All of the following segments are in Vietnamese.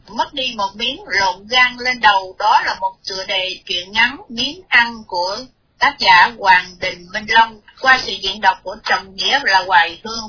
mất đi một miếng lộn gan lên đầu. Đó là một tựa đề truyện ngắn Miếng Ăn của tác giả Hoàng Đình Minh Long qua sự diễn đọc của Trọng Nghĩa là Hoài Hương.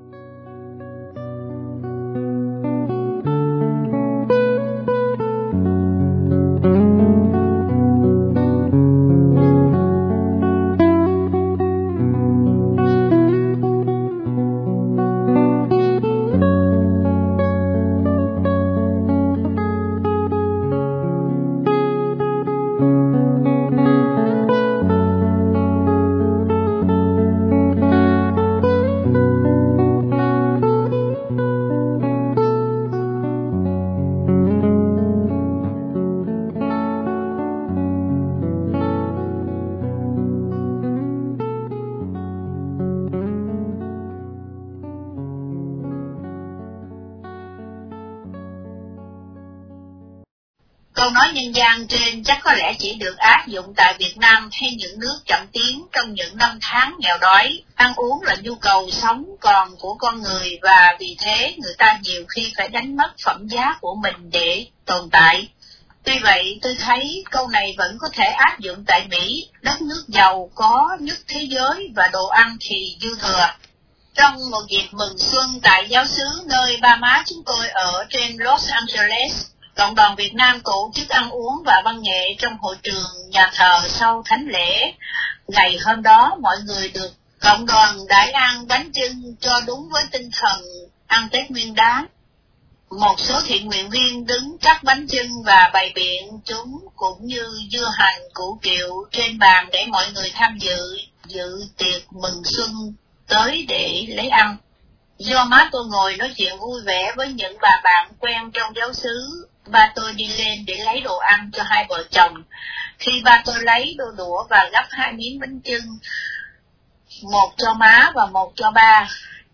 Câu nói nhân gian trên chắc có lẽ chỉ được áp dụng tại Việt Nam hay những nước chậm tiến trong những năm tháng nghèo đói. Ăn uống là nhu cầu sống còn của con người và vì thế người ta nhiều khi phải đánh mất phẩm giá của mình để tồn tại. Tuy vậy, tôi thấy câu này vẫn có thể áp dụng tại Mỹ, đất nước giàu có nhất thế giới và đồ ăn thì dư thừa. Trong một dịp mừng xuân tại giáo xứ nơi ba má chúng tôi ở trên Los Angeles, cộng đoàn Việt Nam tổ chức ăn uống và văn nghệ trong hội trường nhà thờ sau thánh lễ. Ngày hôm đó, mọi người được cộng đoàn đãi ăn bánh chưng cho đúng với tinh thần ăn Tết Nguyên Đán. Một số thiện nguyện viên đứng cắt bánh chưng và bày biện chúng cũng như dưa hành, củ kiệu trên bàn để mọi người tham dự tiệc mừng xuân tới để lấy ăn. Do má tôi ngồi nói chuyện vui vẻ với những bà bạn quen trong giáo xứ, ba tôi đi lên để lấy đồ ăn cho hai vợ chồng. Khi ba tôi lấy đôi đũa và gắp hai miếng bánh chưng, một cho má và một cho ba,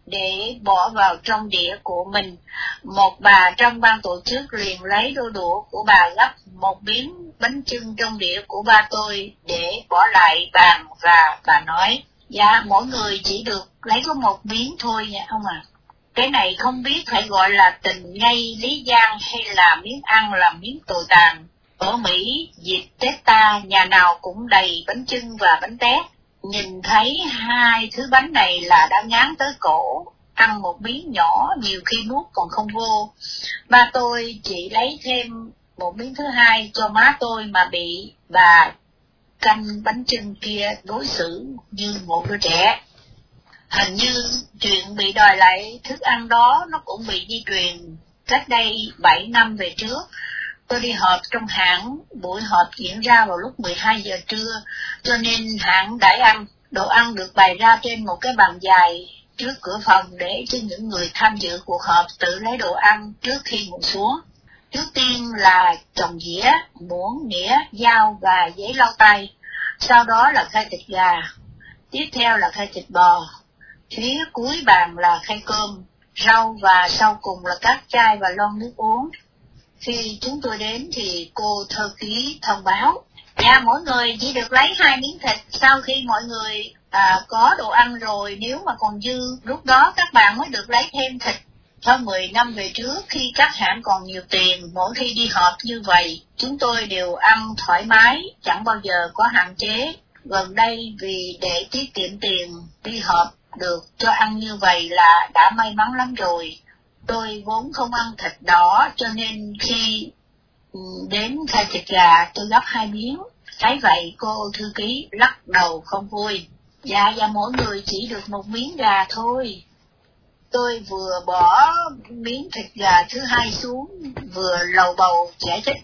để bỏ vào trong đĩa của mình, một bà trong ban tổ chức liền lấy đôi đũa của bà gắp một miếng bánh chưng trong đĩa của ba tôi để bỏ lại bàn và bà nói: "Dạ, mỗi người chỉ được lấy có một miếng thôi nha ông ạ." Cái này không biết phải gọi là tình ngay lý gian hay là miếng ăn là miếng tồi tàn. Ở Mỹ, dịp Tết ta nhà nào cũng đầy bánh chưng và bánh tét. Nhìn thấy hai thứ bánh này là đã ngán tới cổ, ăn một miếng nhỏ nhiều khi nuốt còn không vô. Ba tôi chỉ lấy thêm một miếng thứ hai cho má tôi mà bị bà canh bánh chưng kia đối xử như một đứa trẻ. Hình như chuyện bị đòi lại thức ăn đó nó cũng bị di truyền cách đây 7 năm về trước. Tôi đi họp trong hãng, buổi họp diễn ra vào lúc 12 giờ trưa, cho nên hãng đãi ăn. Đồ ăn được bày ra trên một cái bàn dài trước cửa phòng để cho những người tham dự cuộc họp tự lấy đồ ăn trước khi ngồi xuống. Trước tiên là chồng dĩa, muỗng, nĩa, dao và giấy lau tay. Sau đó là khay thịt gà. Tiếp theo là khay thịt bò. Phía cuối bàn là khay cơm, rau và sau cùng là các chai và lon nước uống. Khi chúng tôi đến thì cô thư ký thông báo: "Dạ, mỗi người chỉ được lấy 2 miếng thịt. Sau khi mọi người có đồ ăn rồi, nếu mà còn dư, lúc đó các bạn mới được lấy thêm thịt." Hơn 10 năm về trước, khi các hãng còn nhiều tiền, mỗi khi đi họp như vậy, chúng tôi đều ăn thoải mái, chẳng bao giờ có hạn chế. Gần đây vì để tiết kiệm tiền đi họp được cho ăn như vậy là đã may mắn lắm rồi. Tôi vốn không ăn thịt đỏ, cho nên khi đến khay thịt gà tôi gắp 2 miếng. Thấy vậy cô thư ký lắc đầu không vui: Dạ, mỗi người chỉ được 1 miếng gà thôi." Tôi vừa bỏ miếng thịt gà thứ hai xuống, vừa lầu bầu giải thích: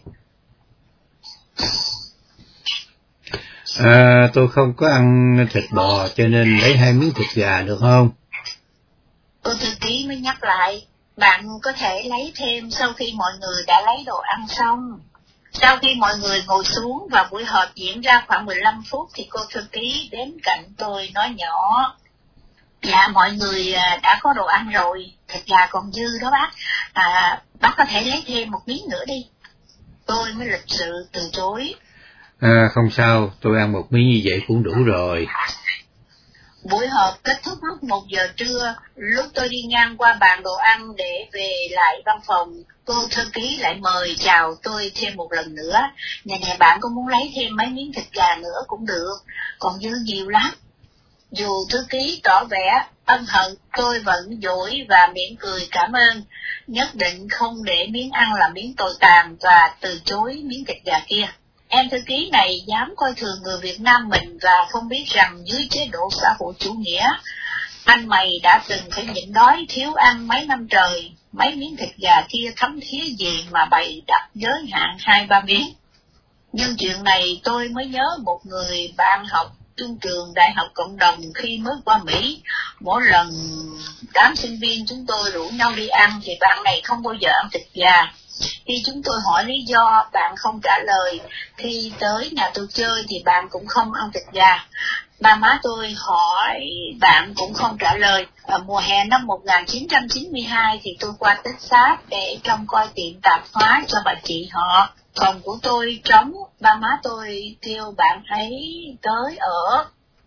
Tôi không có ăn thịt bò cho nên lấy 2 miếng thịt gà được không? Cô thư ký mới nhắc lại: "Bạn có thể lấy thêm sau khi mọi người đã lấy đồ ăn xong." Sau khi mọi người ngồi xuống và buổi họp diễn ra khoảng 15 phút thì cô thư ký đến cạnh tôi nói nhỏ: "Dạ, mọi người đã có đồ ăn rồi, thịt gà còn dư đó bác. Bác có thể lấy thêm 1 miếng nữa đi." Tôi mới lịch sự từ chối: Không sao, tôi ăn 1 miếng như vậy cũng đủ rồi." Buổi họp kết thúc lúc 1 giờ trưa. Lúc tôi đi ngang qua bàn đồ ăn để về lại văn phòng, cô thư ký lại mời chào tôi thêm một lần nữa. Nè, bạn có muốn lấy thêm mấy miếng thịt gà nữa cũng được, còn dư nhiều lắm. Dù thư ký tỏ vẻ ân hận, tôi vẫn dỗi và mỉm cười cảm ơn, nhất định không để miếng ăn là miếng tồi tàn và từ chối miếng thịt gà kia. Em thư ký này dám coi thường người Việt Nam mình và không biết rằng dưới chế độ xã hội chủ nghĩa, anh mày đã từng phải nhịn đói thiếu ăn mấy năm trời, mấy miếng thịt gà kia thấm thía gì mà bày đặt giới hạn 2-3 miếng. Nhưng chuyện này tôi mới nhớ một người bạn học chung trường Đại học Cộng đồng khi mới qua Mỹ. Mỗi lần đám sinh viên chúng tôi rủ nhau đi ăn thì bạn này không bao giờ ăn thịt gà. Khi chúng tôi hỏi lý do, bạn không trả lời. Khi tới nhà tôi chơi thì bạn cũng không ăn thịt gà. Ba má tôi hỏi bạn cũng không trả lời. Ở mùa hè năm 1992 thì tôi qua Texas để trông coi tiệm tạp hóa cho bà chị họ. Phòng của tôi trống, ba má tôi kêu bạn ấy tới ở.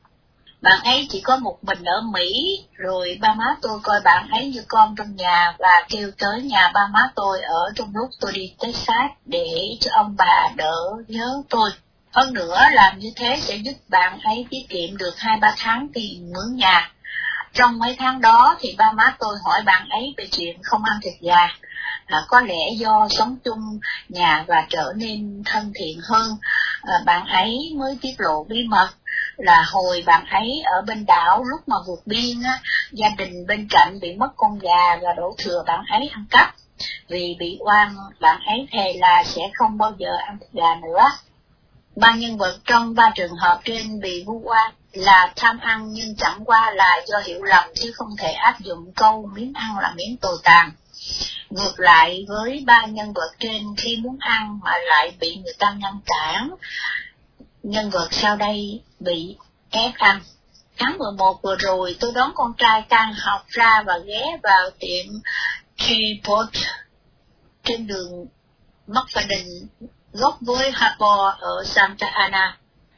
Bạn ấy chỉ có một mình ở Mỹ, rồi ba má tôi coi bạn ấy như con trong nhà và kêu tới nhà ba má tôi ở trong lúc tôi đi Texas để cho ông bà đỡ nhớ tôi. Hơn nữa, làm như thế sẽ giúp bạn ấy tiết kiệm được 2-3 tháng tiền mướn nhà. Trong mấy tháng đó thì ba má tôi hỏi bạn ấy về chuyện không ăn thịt gà. Có lẽ do sống chung nhà và trở nên thân thiện hơn, bạn ấy mới tiết lộ bí mật là hồi bạn ấy ở bên đảo lúc mà vượt biên á, gia đình bên cạnh bị mất con gà và đổ thừa bạn ấy ăn cắp. Vì bị oan, bạn ấy thề là sẽ không bao giờ ăn thịt gà nữa. Ba nhân vật trong 3 trường hợp trên bị vu oan là tham ăn nhưng chẳng qua là do hiểu lầm chứ không thể áp dụng câu miếng ăn là miếng tồi tàn. Ngược lại với 3 nhân vật trên, khi muốn ăn mà lại bị người ta ngăn cản, nhân vật sau đây bị ép ăn. Tháng 11 vừa rồi tôi đón con trai tan học ra và ghé vào tiệm Tripod trên đường McFadden góc với Harper ở Santa Ana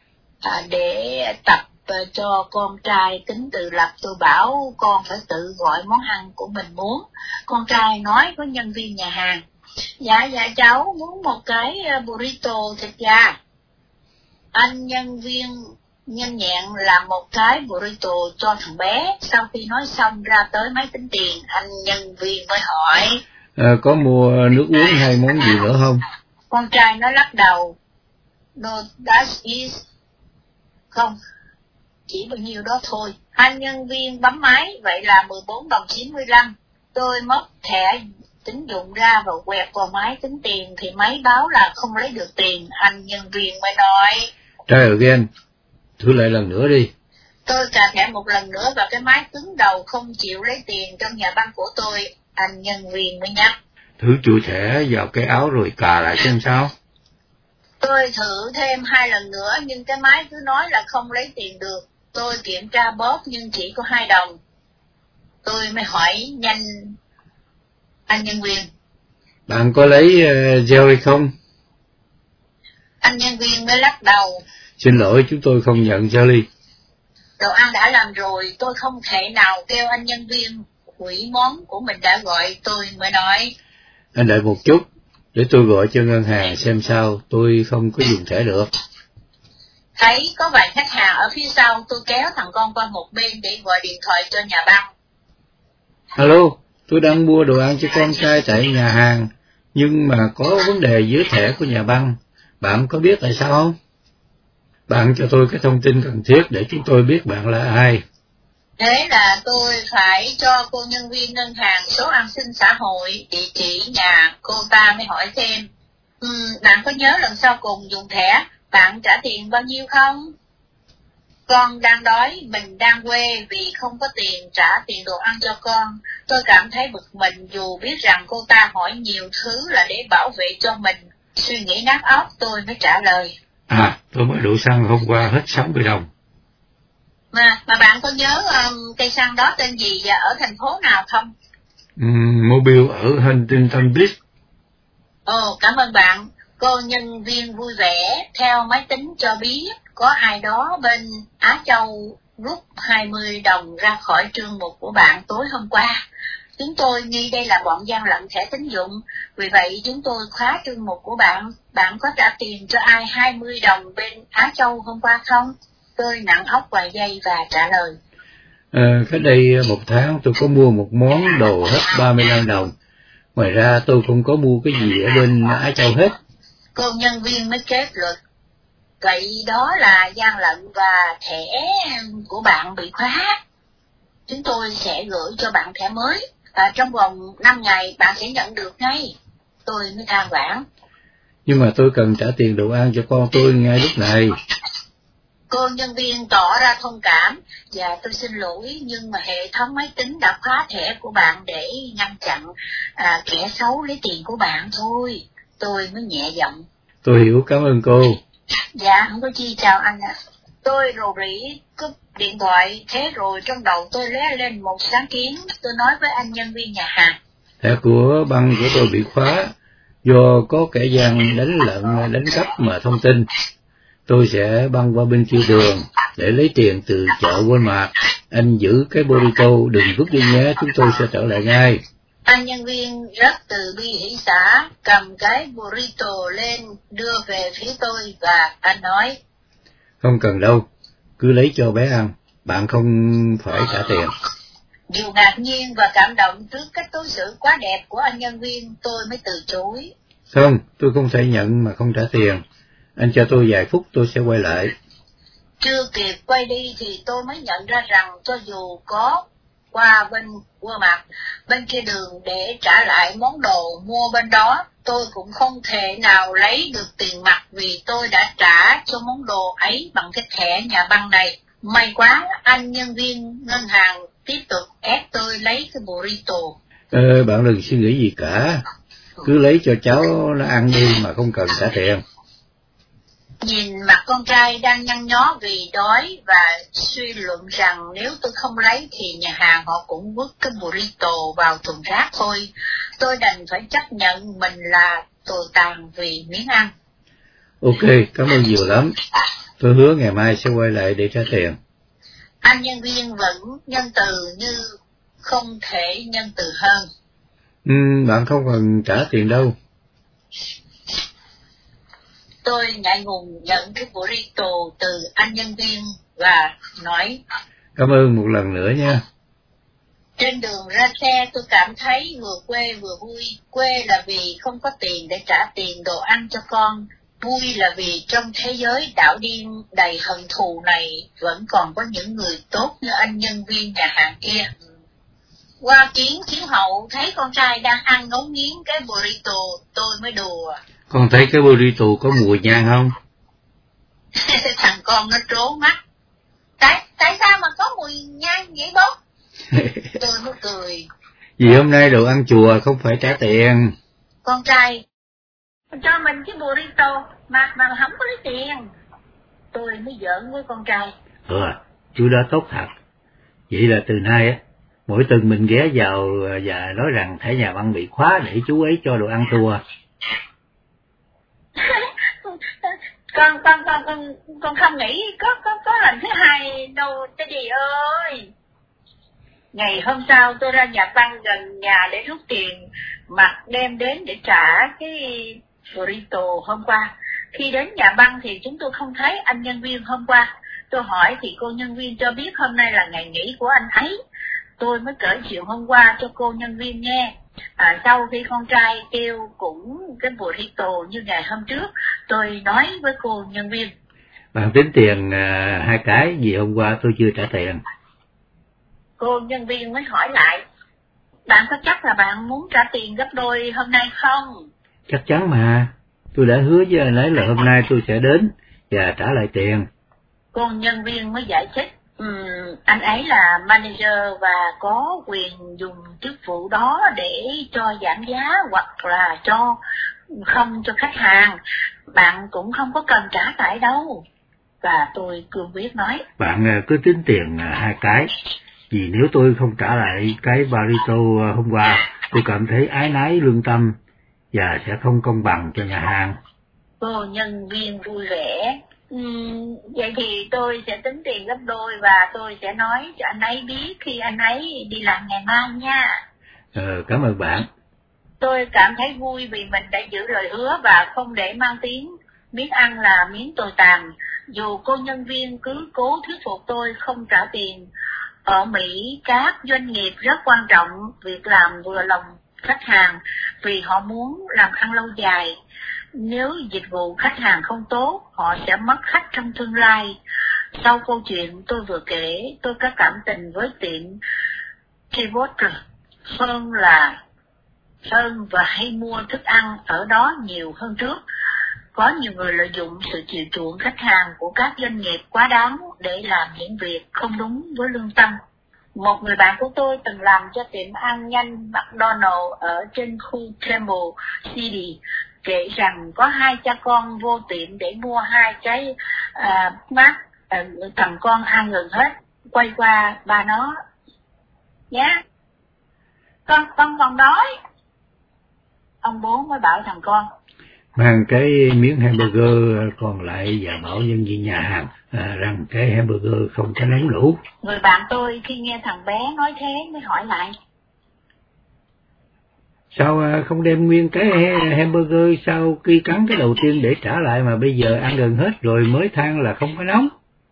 để tập cho con trai tính tự lập. Tôi bảo con phải tự gọi món ăn của mình muốn. Con trai nói với nhân viên nhà hàng, dạ cháu muốn một cái burrito thịt gà. Anh nhân viên nhanh nhẹn làm một cái burrito cho thằng bé. Sau khi nói xong ra tới máy tính tiền, anh nhân viên mới hỏi, có mua nước uống hay món gì nữa không? Con trai nó lắc đầu, no, that is... Không, chỉ bao nhiêu đó thôi. Anh nhân viên bấm máy, vậy là 14 đồng 95. Tôi móc thẻ tín dụng ra và quẹt vào máy tính tiền thì máy báo là không lấy được tiền. Anh nhân viên mới nói, Try again, thử lại lần nữa đi. Tôi cà thẻ một lần nữa và cái máy cứng đầu không chịu lấy tiền trong nhà băng của tôi. Anh nhân viên mới nhắc, Thử chui thẻ vào cái áo rồi cà lại xem sao. Tôi thử thêm 2 lần nữa nhưng cái máy cứ nói là không lấy tiền được. Tôi kiểm tra bóp nhưng chỉ có 2 đồng. Tôi mới hỏi nhanh anh nhân viên, Bạn có lấy jelly không? Anh nhân viên mới lắc đầu, Xin lỗi, chúng tôi không nhận jelly. Đồ ăn đã làm rồi, tôi không thể nào kêu anh nhân viên hủy món của mình đã gọi. Tôi mới nói, Anh đợi một chút, để tôi gọi cho ngân hàng xem sao, tôi không có dùng thẻ được. Thấy có vài khách hàng ở phía sau, tôi kéo thằng con qua một bên để gọi điện thoại cho nhà băng. Alo, tôi đang mua đồ ăn cho con trai tại nhà hàng, nhưng mà có vấn đề với thẻ của nhà băng. Bạn có biết tại sao không? Bạn cho tôi cái thông tin cần thiết để chúng tôi biết bạn là ai. Thế là tôi phải cho cô nhân viên ngân hàng số an sinh xã hội, địa chỉ nhà cô ta mới hỏi thêm. Bạn có nhớ lần sau cùng dùng thẻ, bạn trả tiền bao nhiêu không? Con đang đói, mình đang quê vì không có tiền trả tiền đồ ăn cho con. Tôi cảm thấy bực mình dù biết rằng cô ta hỏi nhiều thứ là để bảo vệ cho mình. Suy nghĩ nát óc tôi mới trả lời. Tôi mới đổ xăng hôm qua hết 60 đồng. Mà bạn có nhớ cây xăng đó tên gì và ở thành phố nào không? Mobile ở Huntington Beach. Ồ, cảm ơn bạn. Cô nhân viên vui vẻ theo máy tính cho biết có ai đó bên Á Châu rút 20 đồng ra khỏi trương mục của bạn tối hôm qua. Chúng tôi nghi đây là bọn gian lận thẻ tín dụng, vì vậy chúng tôi khóa trương mục của bạn. Bạn có trả tiền cho ai 20 đồng bên Á Châu hôm qua không? Tôi nặng óc vài giây và trả lời. Cách đây 1 tháng tôi có mua một món đồ hết 35 đồng. Ngoài ra tôi không có mua cái gì ở bên Á Châu hết. Cô nhân viên mới kết luận. Vậy đó là gian lận và thẻ của bạn bị khóa. Chúng tôi sẽ gửi cho bạn thẻ mới. Trong vòng 5 ngày bạn sẽ nhận được ngay. Tôi mới than vãn. Nhưng mà tôi cần trả tiền đồ ăn cho con tôi ngay lúc này. Cô nhân viên tỏ ra thông cảm. Dạ tôi xin lỗi, nhưng mà hệ thống máy tính đã khóa thẻ của bạn để ngăn chặn kẻ xấu lấy tiền của bạn thôi. Tôi mới nhẹ giọng. Tôi hiểu, cảm ơn cô. Dạ không có chi, chào anh ạ. Tôi rầu rĩ cúp điện thoại, thế rồi trong đầu tôi lóe lên một sáng kiến. Tôi nói với anh nhân viên nhà hàng. Thẻ của băng của tôi bị khóa do có kẻ gian đánh cắp mà thông tin. Tôi sẽ băng qua bên kia đường để lấy tiền từ chợ Walmart. Anh giữ cái burrito, đừng vứt đi nhé, chúng tôi sẽ trở lại ngay. Anh nhân viên rất từ bi hỷ xả, cầm cái burrito lên đưa về phía tôi và anh nói. Không cần đâu, cứ lấy cho bé ăn, bạn không phải trả tiền. Dù ngạc nhiên và cảm động trước cách đối xử quá đẹp của anh nhân viên, tôi mới từ chối. Không, tôi không thể nhận mà không trả tiền. Anh cho tôi vài phút tôi sẽ quay lại. Chưa kịp quay đi thì tôi mới nhận ra rằng cho dù có qua bên Walmart, bên kia đường để trả lại món đồ mua bên đó, tôi cũng không thể nào lấy được tiền mặt vì tôi đã trả cho món đồ ấy bằng cái thẻ nhà băng này. May quá, anh nhân viên ngân hàng tiếp tục ép tôi lấy cái burrito. Bạn đừng suy nghĩ gì cả, cứ lấy cho cháu nó ăn đi mà không cần trả tiền. Nhìn mặt con trai đang nhăn nhó vì đói và suy luận rằng nếu tôi không lấy thì nhà hàng họ cũng vứt cái burrito vào thùng rác thôi. Tôi đành phải chấp nhận mình là tồi tàn vì miếng ăn. Ok, cảm ơn nhiều lắm. Tôi hứa ngày mai sẽ quay lại để trả tiền. Anh nhân viên vẫn nhân từ như không thể nhân từ hơn. Bạn không cần trả tiền đâu. Tôi ngại ngùng nhận cái burrito từ anh nhân viên và nói. Cảm ơn một lần nữa nha. Trên đường ra xe tôi cảm thấy vừa quê vừa vui. Quê là vì không có tiền để trả tiền đồ ăn cho con. Vui là vì trong thế giới đảo điên đầy hận thù này vẫn còn có những người tốt như anh nhân viên nhà hàng kia. Qua kiến thiếu hậu thấy con trai đang ăn ngấu nghiến cái burrito, tôi mới đùa. Con thấy cái burrito có mùi nhang không? Thằng con nó trố mắt. Tại sao mà có mùi nhang vậy bố? Tôi mới cười. Vì hôm nay đồ ăn chùa không phải trả tiền. Con trai cho mình cái burrito mà không có lấy tiền. Tôi mới giỡn với con trai. Chú đó tốt thật. Vậy là từ nay á, mỗi tuần mình ghé vào và nói rằng thẻ nhà băng bị khóa để chú ấy cho đồ ăn chùa. Con không nghĩ có lần thứ hai đâu Teddy ơi. Ngày hôm sau tôi ra nhà băng gần nhà để rút tiền mặt đem đến để trả cái burrito hôm qua. Khi đến nhà băng thì chúng tôi không thấy anh nhân viên hôm qua. Tôi hỏi thì cô nhân viên cho biết hôm nay là ngày nghỉ của anh ấy. Tôi mới kể chuyện hôm qua cho cô nhân viên nghe. Sau khi con trai kêu cũng cái burrito như ngày hôm trước, tôi nói với cô nhân viên. Bạn tính tiền 2 cái, vì hôm qua tôi chưa trả tiền. Cô nhân viên mới hỏi lại. Bạn có chắc là bạn muốn trả tiền gấp đôi hôm nay không? Chắc chắn mà. Tôi đã hứa với anh ấy là hôm nay tôi sẽ đến và trả lại tiền. Cô nhân viên mới giải thích. Anh ấy là manager và có quyền dùng chức vụ đó để cho giảm giá hoặc là không cho khách hàng. Bạn cũng không có cần trả lại đâu. Và tôi cương quyết nói. Bạn cứ tính tiền 2 cái. Vì nếu tôi không trả lại cái burrito hôm qua, tôi cảm thấy áy náy lương tâm và sẽ không công bằng cho nhà hàng. Cô nhân viên vui vẻ. Vậy thì tôi sẽ tính tiền gấp đôi và tôi sẽ nói cho anh ấy biết khi anh ấy đi làm ngày mai nha. Cảm ơn bạn. Tôi cảm thấy vui vì mình đã giữ lời hứa và không để mang tiếng miếng ăn là miếng tồi tàn. Dù cô nhân viên cứ cố thuyết phục tôi không trả tiền. Ở Mỹ, các doanh nghiệp rất quan trọng việc làm vừa lòng khách hàng vì họ muốn làm ăn lâu dài. Nếu dịch vụ khách hàng không tốt, họ sẽ mất khách trong tương lai. Sau câu chuyện tôi vừa kể, tôi có cảm tình với tiệm Chipotle hơn và hay mua thức ăn ở đó nhiều hơn trước. Có nhiều người lợi dụng sự chiều chuộng khách hàng của các doanh nghiệp quá đáng để làm những việc không đúng với lương tâm. Một người bạn của tôi từng làm cho tiệm ăn nhanh McDonald's ở trên khu Temple City, kể rằng có hai cha con vô tiệm để mua hai cái thằng con ăn gần hết, quay qua ba nó: "Dạ, con còn đói." Ông bố mới bảo thằng con: "Mang cái miếng hamburger còn lại và bảo nhân viên nhà hàng rằng cái hamburger không có nóng đủ." Người bạn tôi khi nghe thằng bé nói thế mới hỏi lại: "Sao không đem nguyên cái hamburger sau khi cắn cái đầu tiên để trả lại mà bây giờ ăn gần hết rồi mới than là không có nóng?"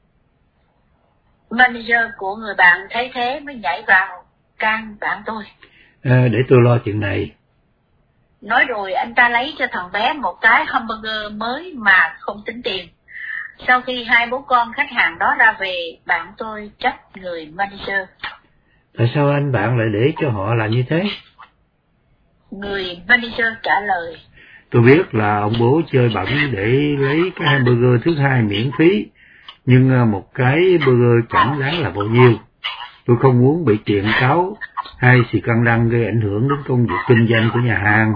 Manager của người bạn thấy thế mới nhảy vào can bạn tôi: "Để tôi lo chuyện này." Nói rồi anh ta lấy cho thằng bé một cái hamburger mới mà không tính tiền. Sau khi hai bố con khách hàng đó ra về, bạn tôi trách người manager: "Tại sao anh bạn lại để cho họ làm như thế?" Người manager trả lời: "Tôi biết là ông bố chơi bẩn để lấy cái hamburger thứ hai miễn phí, nhưng một cái burger chẳng đáng là bao nhiêu. Tôi không muốn bị kiện cáo hay xì căng đăng gây ảnh hưởng đến công việc kinh doanh của nhà hàng."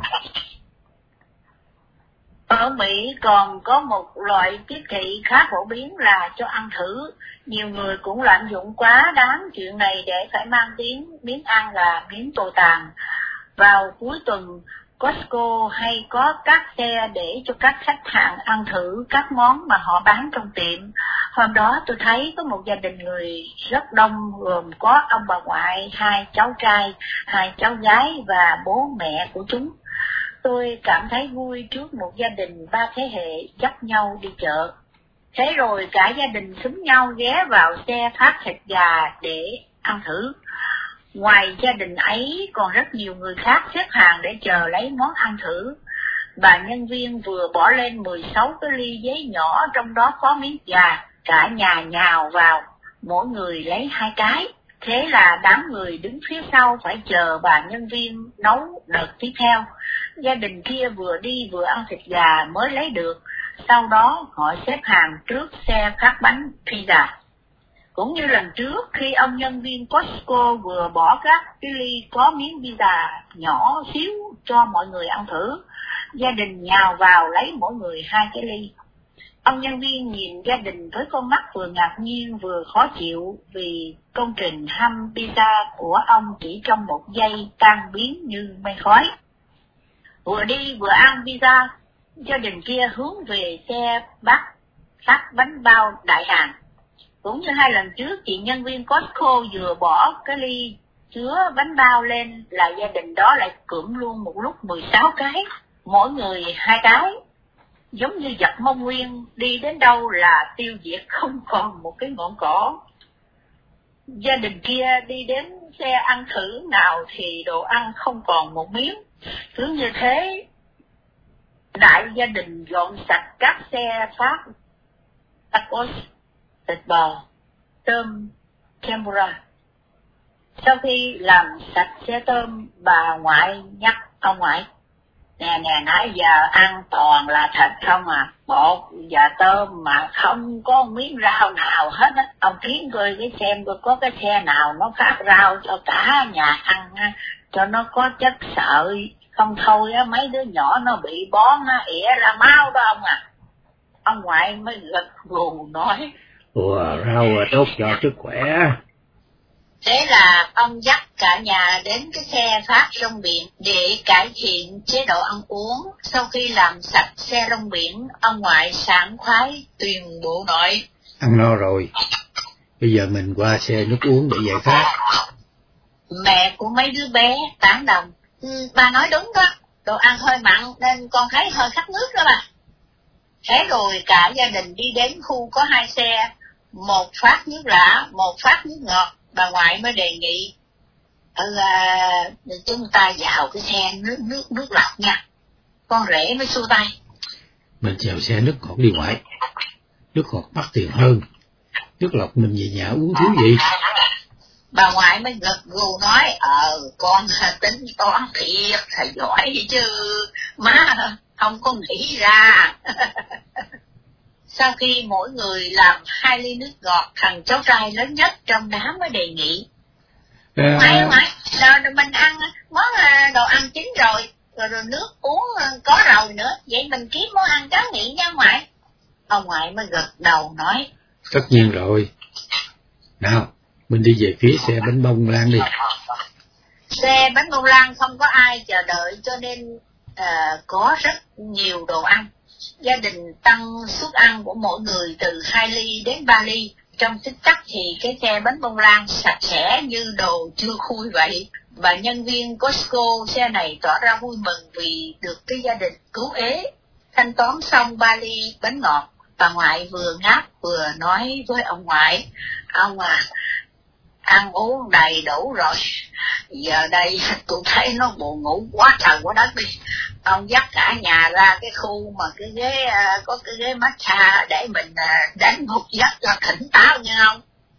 Ở Mỹ còn có một loại tiếp thị khá phổ biến là cho ăn thử. Nhiều người cũng lạm dụng quá đáng chuyện này để phải mang tiếng miếng ăn là miếng tồi tàn. Vào cuối tuần, Costco hay có các xe để cho các khách hàng ăn thử các món mà họ bán trong tiệm. Hôm đó tôi thấy có một gia đình người rất đông, gồm có ông bà ngoại, hai cháu trai, hai cháu gái và bố mẹ của chúng. Tôi cảm thấy vui trước một gia đình ba thế hệ dắt nhau đi chợ. Thế rồi cả gia đình xúm nhau ghé vào xe phát thịt gà để ăn thử. Ngoài gia đình ấy còn rất nhiều người khác xếp hàng để chờ lấy món ăn thử. Bà nhân viên vừa bỏ lên 16 cái ly giấy nhỏ, trong đó có miếng gà. Cả nhà nhào vào, mỗi người lấy 2 cái. Thế là đám người đứng phía sau phải chờ bà nhân viên nấu đợt tiếp theo. Gia đình kia vừa đi vừa ăn thịt gà mới lấy được. Sau đó họ xếp hàng trước xe phát bánh pizza. Cũng như lần trước khi ông nhân viên Costco vừa bỏ các cái ly có miếng pizza nhỏ xíu cho mọi người ăn thử, gia đình nhào vào lấy mỗi người 2 cái ly. Ông nhân viên nhìn gia đình với con mắt vừa ngạc nhiên vừa khó chịu vì công trình hâm pizza của ông chỉ trong một giây tan biến như mây khói. Vừa đi vừa ăn pizza, gia đình kia hướng về xe phát bánh bao đại hàng. Cũng như 2 lần trước, chị nhân viên Costco vừa bỏ cái ly chứa bánh bao lên là gia đình đó lại cưỡng luôn một lúc 16 cái, mỗi người 2 cái. Giống như giặc Mông Nguyên, đi đến đâu là tiêu diệt không còn một cái ngọn cỏ. Gia đình kia đi đến xe ăn thử nào thì đồ ăn không còn một miếng. Cứ như thế, đại gia đình dọn sạch các xe phát tacos, thịt bò, tôm, tempura. Sau khi làm sạch xe tôm, bà ngoại nhắc ông ngoại: Nè, nãy giờ ăn toàn là thịt không à, bột và tôm mà không có miếng rau nào hết á. Ông kiếm coi cái xem coi có cái xe nào nó phát rau cho cả nhà ăn á, cho nó có chất sợi. Không thôi á, mấy đứa nhỏ nó bị bón á, ỉa ra máu đó ông à. Ông ngoại mới gật gù nói: Rau tốt cho sức khỏe. Thế là ông dắt cả nhà đến cái xe phát rong biển để cải thiện chế độ ăn uống. Sau khi làm sạch xe rong biển, ông ngoại sảng khoái tuyên bố nói: Ăn no rồi, bây giờ mình qua xe nước uống để giải khát. Mẹ của mấy đứa bé tán đồng: Bà nói đúng đó, đồ ăn hơi mặn nên con thấy hơi khát nước đó bà. Thế rồi cả gia đình đi đến khu có 2 xe, một phát nước lã, một phát nước ngọt. Bà ngoại mới đề nghị: chúng ta vào cái xe nước lọc nha. Con rể mới xua tay: Mình chèo xe nước ngọt đi ngoại, nước ngọt mắc tiền hơn, nước lọc mình về nhà uống thiếu gì. Bà ngoại mới gật gù nói: con tính toán thiệt là giỏi chứ, má không có nghĩ ra. Sau khi mỗi người làm 2 ly nước ngọt, thằng cháu trai lớn nhất trong đám mới đề nghị: Ngoại, mình ăn món đồ ăn chín rồi nước uống có rồi nữa, vậy mình kiếm món ăn tráng miệng nha ngoại. Ông ngoại mới gật đầu nói: Tất nhiên rồi. Nào, mình đi về phía xe bánh bông lan đi. Xe bánh bông lan không có ai chờ đợi cho nên có rất nhiều đồ ăn. Gia đình tăng suất ăn của mỗi người từ 2 ly đến 3 ly. Trong tích tắc thì cái xe bánh bông lan sạch sẽ như đồ chưa khui vậy. Và nhân viên Costco xe này tỏ ra vui mừng vì được cái gia đình cứu ế. Thanh toán xong 3 ly bánh ngọt, bà ngoại vừa ngáp vừa nói với ông ngoại: Ông ăn uống đầy đủ rồi, giờ đây tôi thấy nó buồn ngủ quá trời quá đất đi. Ông dắt cả nhà ra cái khu mà cái ghế có cái ghế massage để mình đánh một giấc cho tỉnh táo nha ông.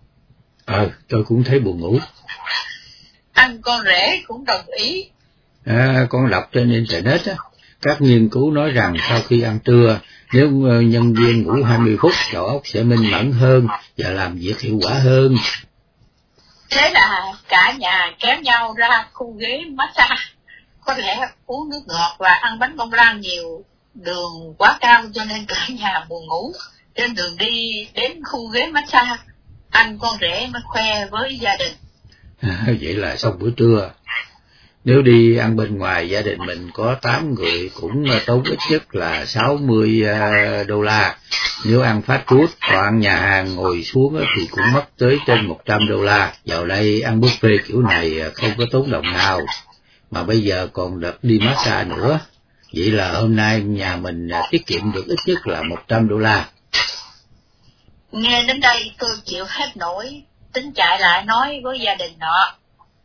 Tôi cũng thấy buồn ngủ. Anh con rể cũng đồng ý. Con đọc trên internet á, các nghiên cứu nói rằng sau khi ăn trưa, nếu nhân viên ngủ 20 phút, đầu óc sẽ minh mẫn hơn và làm việc hiệu quả hơn. Thế là cả nhà kéo nhau ra khu ghế massage. Có lẽ uống nước ngọt và ăn bánh bông lan nhiều đường quá cao cho nên cả nhà buồn ngủ. Trên đường đi đến khu ghế massage, anh con rể mới khoe với gia đình: Vậy là xong bữa trưa. Nếu đi ăn bên ngoài, gia đình mình có 8 người cũng tốn ít nhất là $60. Nếu ăn fast food hoặc ăn nhà hàng ngồi xuống thì cũng mất tới trên $100. Vào đây ăn buffet kiểu này không có tốn đồng nào, mà bây giờ còn được đi massage nữa. Vậy là hôm nay nhà mình tiết kiệm được ít nhất là $100. Nghe đến đây tôi chịu hết nổi, tính chạy lại nói với gia đình họ.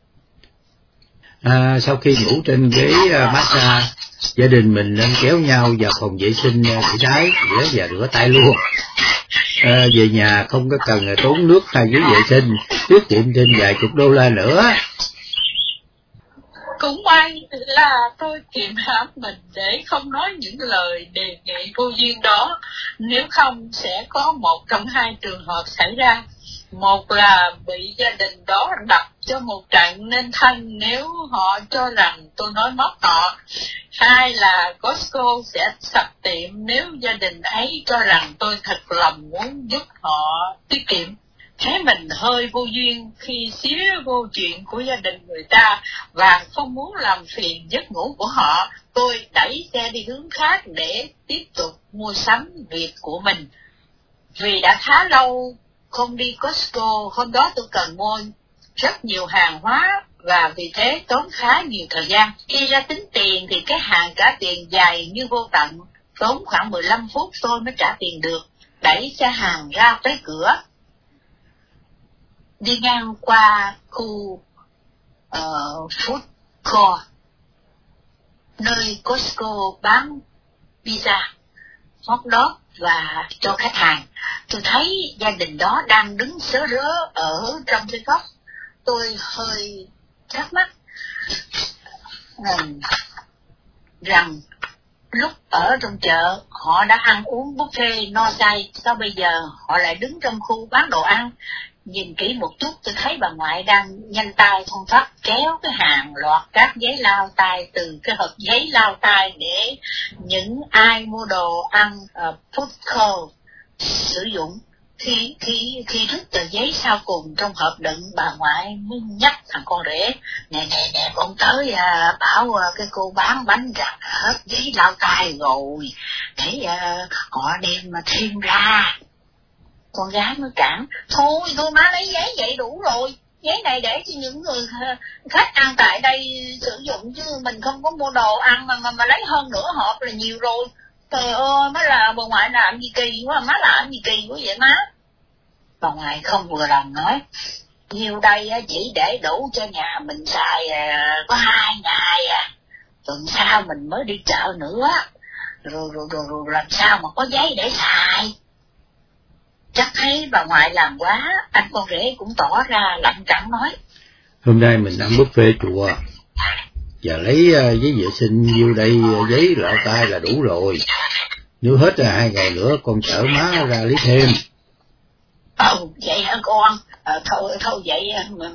Sau khi ngủ trên ghế massage, gia đình mình nên kéo nhau vào phòng vệ sinh để đái và rửa tay luôn. Về nhà không có cần tốn nước hay ghế vệ sinh, tiết kiệm thêm vài chục $. Nữa. Cũng may là tôi kiềm hãm mình để không nói những lời đề nghị vô duyên đó, nếu không sẽ có một trong 2 trường hợp xảy ra. Một là bị gia đình đó đập cho một trận nên thân nếu họ cho rằng tôi nói móc họ. 2 là Costco sẽ sập tiệm nếu gia đình ấy cho rằng tôi thật lòng muốn giúp họ tiết kiệm. Thế mình hơi vô duyên khi xía vô chuyện của gia đình người ta và không muốn làm phiền giấc ngủ của họ. Tôi đẩy xe đi hướng khác để tiếp tục mua sắm việc của mình. Vì đã khá lâu không đi Costco, hôm đó tôi cần mua rất nhiều hàng hóa và vì thế tốn khá nhiều thời gian. Khi ra tính tiền thì cái hàng trả tiền dài như vô tận, tốn khoảng 15 phút tôi mới trả tiền được. Đẩy xe hàng ra tới cửa, đi ngang qua khu food court, nơi Costco bán pizza, hot dog và cho khách hàng. Tôi thấy gia đình đó đang đứng sớ rớ ở trong cái góc. Tôi hơi thắc mắc rằng lúc ở trong chợ họ đã ăn uống buffet no say, sao bây giờ họ lại đứng trong khu bán đồ ăn? Nhìn kỹ một chút tôi thấy bà ngoại đang nhanh tay thon thắt kéo cái hàng loạt các giấy lao tay từ cái hộp giấy lao tay để những ai mua đồ ăn food court sử dụng. Khi rút tờ giấy sau cùng trong hộp đựng, bà ngoại mới nhắc thằng con rể: nè con tới bảo cái cô bán bánh rằng hết giấy lau tay rồi, để họ đem mà thêm ra. Con gái mới cản: thôi má lấy giấy vậy đủ rồi, giấy này để cho những người khách ăn tại đây sử dụng, chứ mình không có mua đồ ăn mà lấy hơn nửa hộp là nhiều rồi. Trời ơi, má là bà ngoại làm gì kỳ quá, má làm gì kỳ quá vậy má? Bà ngoại không vừa lòng nói: nhiêu đây chỉ để đủ cho nhà mình xài có 2 ngày tuần sau mình mới đi chợ nữa, rồi làm sao mà có giấy để xài. Chắc thấy bà ngoại làm quá, anh con rể cũng tỏ ra lạnh cẳng nói: hôm nay mình ăn buffet chùa, giờ lấy giấy vệ sinh nhiêu đây, giấy lọ tay là đủ rồi, nếu hết 2 ngày nữa con chở má ra lấy thêm. Vậy hả con? Thôi vậy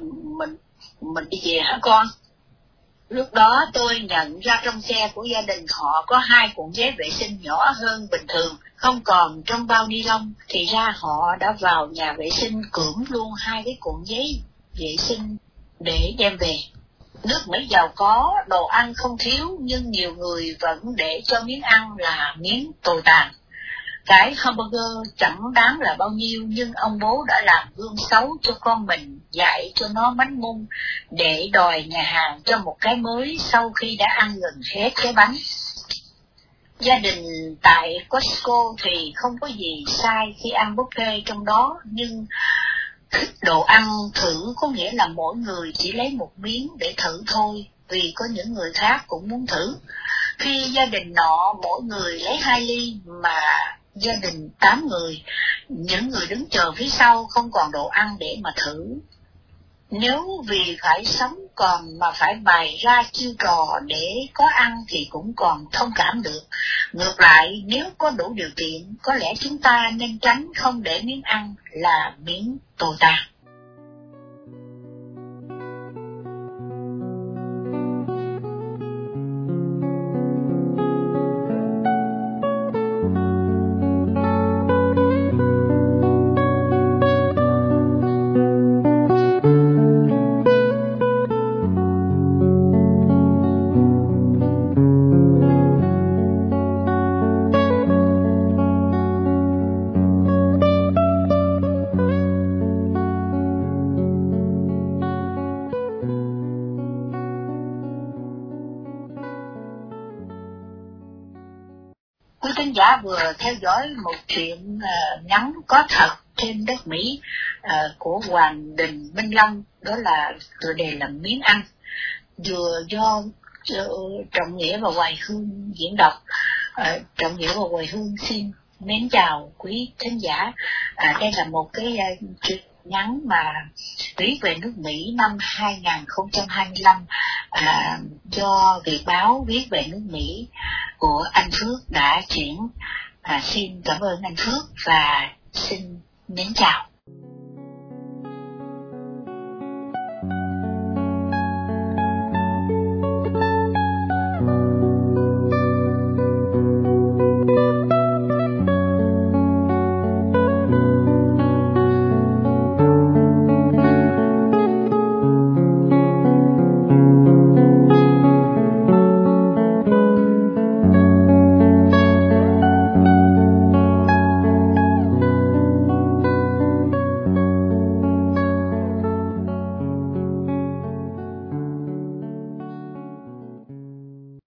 mình đi về hả con? Lúc đó tôi nhận ra trong xe của gia đình họ có 2 cuộn giấy vệ sinh nhỏ hơn bình thường, không còn trong bao ni lông. Thì ra họ đã vào nhà vệ sinh cưỡng luôn 2 cái cuộn giấy vệ sinh để đem về. Nước Mỹ giàu có, đồ ăn không thiếu, nhưng nhiều người vẫn để cho miếng ăn là miếng tồi tàn. Cái hamburger chẳng đáng là bao nhiêu, nhưng ông bố đã làm gương xấu cho con mình, dạy cho nó mánh mung để đòi nhà hàng cho một cái mới sau khi đã ăn gần hết cái bánh. Gia đình tại Costco thì không có gì sai khi ăn buffet trong đó, nhưng đồ ăn thử có nghĩa là mỗi người chỉ lấy một miếng để thử thôi, vì có những người khác cũng muốn thử. Khi gia đình nọ mỗi người lấy 2 ly mà gia đình 8 người, những người đứng chờ phía sau không còn đồ ăn để mà thử. Nếu vì phải sống còn mà phải bày ra chiêu trò để có ăn thì cũng còn thông cảm được. Ngược lại, nếu có đủ điều kiện, có lẽ chúng ta nên tránh không để miếng ăn là miếng tồi tàn. Quý khán giả vừa theo dõi một chuyện ngắn có thật trên đất Mỹ của Hoàng Đình Minh Long, đó là tựa đề là Miếng Ăn, vừa do Trọng Nghĩa và Hoài Hương diễn đọc. Trọng Nghĩa và Hoài Hương xin mến chào quý khán giả. Đây là một cái chuyện ngắn mà viết về nước Mỹ năm 2025 do Việt Báo viết về nước Mỹ của anh Phước đã chuyển. Xin cảm ơn anh Phước và xin mến chào.